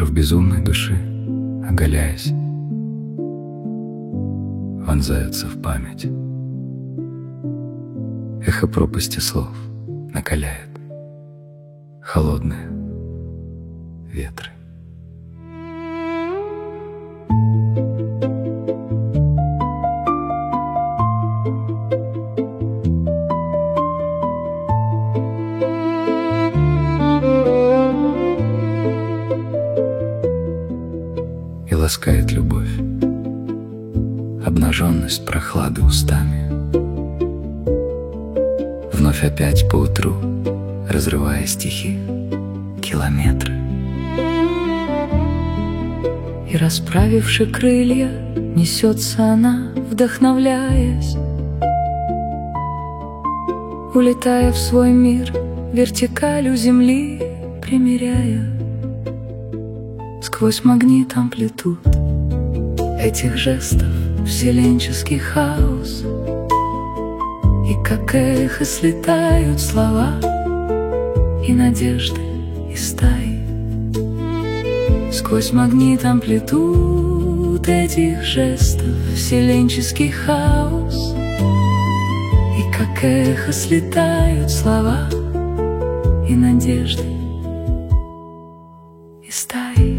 остров безумной души, оголяясь, вонзаются в память. Эхо пропасти слов накаляет холодные ветры. И ласкает любовь, обнаженность прохлады устами. Вновь опять поутру, разрывая стихи, километры. И расправивши крылья, несется она, вдохновляясь, улетая в свой мир, вертикалью земли примеряя. Сквозь магнит амплитуд этих жестов вселенческий хаос, и как эхо слетают слова и надежды, и стаи. Сквозь магнит амплитуд этих жестов вселенческий хаос, и как эхо слетают слова и надежды, и стаи.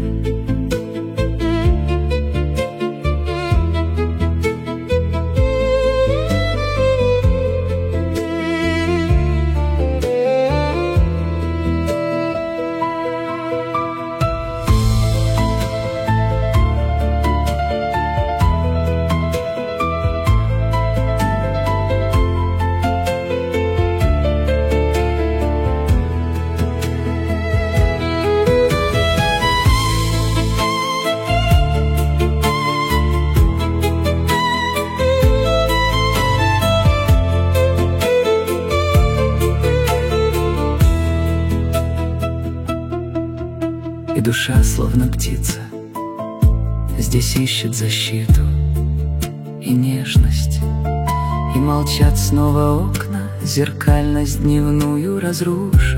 И душа, словно птица, здесь ищет защиту и нежность. И молчат снова окна, зеркальность дневную разрушив.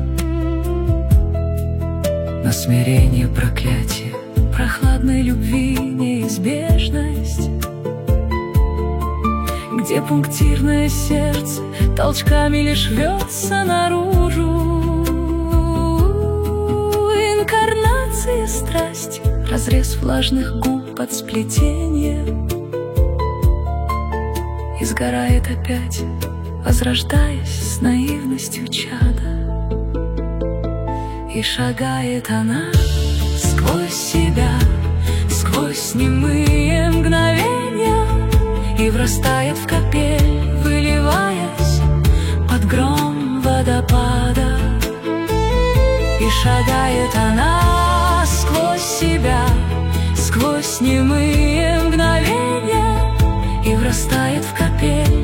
На смирение проклятие прохладной любви неизбежность, где пунктирное сердце толчками лишь рвется наружу. Инкарнации страсти, разрез влажных губ под сплетением, и сгорает опять, возрождаясь с наивностью чада. И шагает она сквозь себя, сквозь немые мгновения, и врастает в капель, выливаясь под гром водопада. И шагает она сквозь себя, сквозь немые мгновения, и врастает в капель,